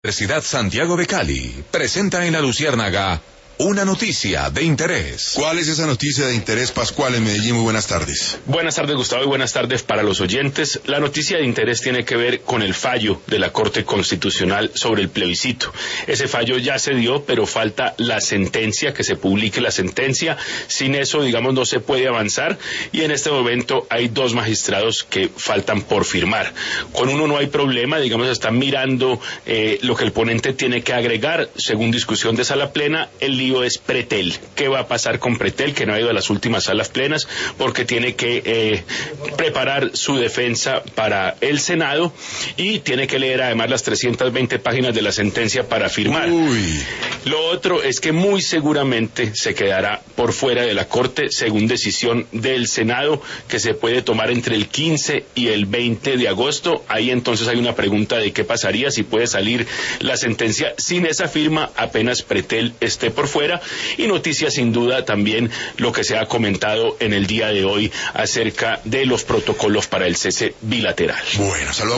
Universidad Santiago de Cali presenta en La Luciérnaga una noticia de interés. ¿Cuál es esa noticia de interés, Pascual, en Medellín? Muy buenas tardes. Buenas tardes, Gustavo, y buenas tardes para los oyentes. La noticia de interés tiene que ver con el fallo de la Corte Constitucional sobre el plebiscito. Ese fallo ya se dio, pero falta la sentencia, que se publique la sentencia. Sin eso, digamos, no se puede avanzar, y en este momento hay dos magistrados que faltan por firmar. Con uno no hay problema, digamos, están mirando lo que el ponente tiene que agregar, según discusión de sala plena. El lío es Pretel. ¿Qué va a pasar con Pretel, que no ha ido a las últimas salas plenas porque tiene que preparar su defensa para el Senado y tiene que leer además las 320 páginas de la sentencia para firmar? Lo otro es que muy seguramente se quedará por fuera de la Corte, según decisión del Senado, que se puede tomar entre el 15 y el 20 de agosto. Ahí entonces hay una pregunta de qué pasaría si puede salir la sentencia sin esa firma apenas Pretel esté por fuera. Y noticia sin duda también lo que se ha comentado en el día de hoy acerca de los protocolos para el cese bilateral. Bueno, saludos.